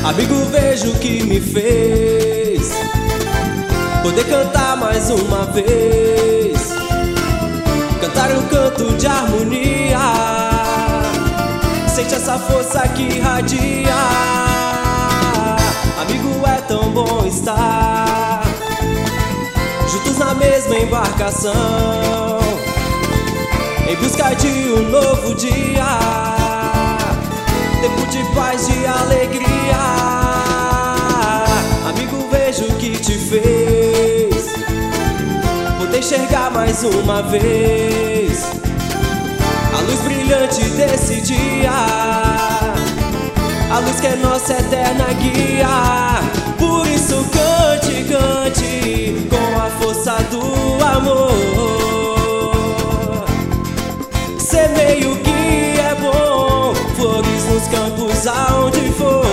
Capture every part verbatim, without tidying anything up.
Amigo, vejo o que me fez poder cantar mais uma vez, cantar um canto de harmonia. Sente essa força que irradia. Amigo, é tão bom estar juntos na mesma embarcação, em busca de um novo dia, tempo de paz, de alegria. Amigo, vejo o que te fez poder enxergar mais uma vez a luz brilhante desse dia, a luz que é nossa eterna guia. Por isso cante, cante com a força do amor. Semeie o que é bom, flores nos campos aonde for.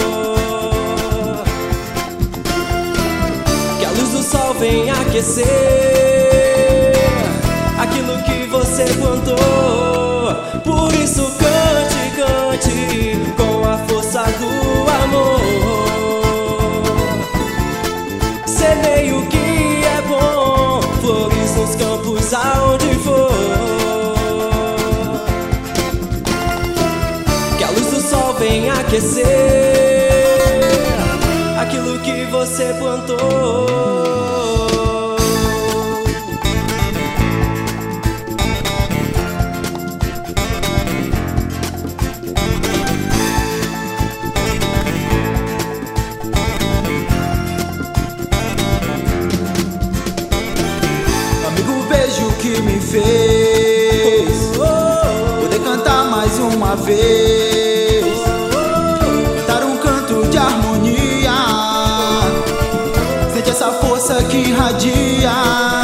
Que a luz do sol venha aquecer aquilo que você plantou. Por isso cante, cante com a força do amor. Semeie o que é bom, flores nos campos aonde for. Que a luz do sol venha aquecer aquilo que você plantou. Vejo o que me fez poder cantar mais uma vez, cantar um canto de harmonia. Sente essa força que irradia.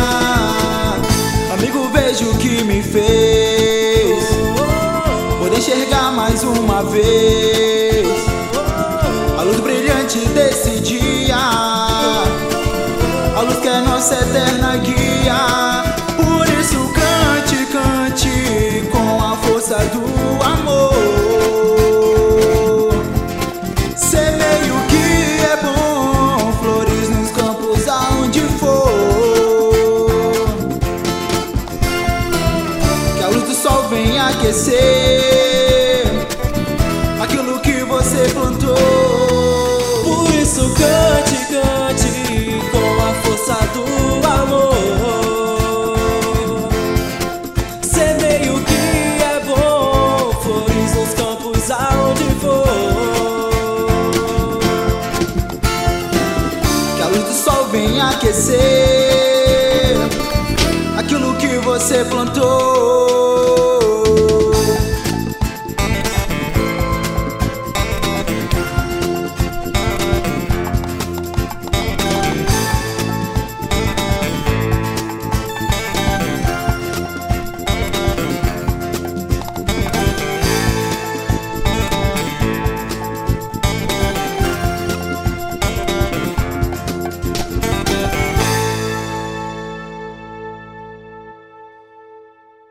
Amigo, vejo o que me fez poder enxergar mais uma vez a luz brilhante desse dia, a luz que é nossa eterna guia. Por isso cante, cante com a força do amor. Semeie o que é bom, flores nos campos aonde for. Que a luz do sol venha aquecer aquilo que você plantou. Por isso cante, cante com a força do amor. Semeie o que é bom, flores nos campos aonde for. Que a luz do sol venha aquecer aquilo que você plantou.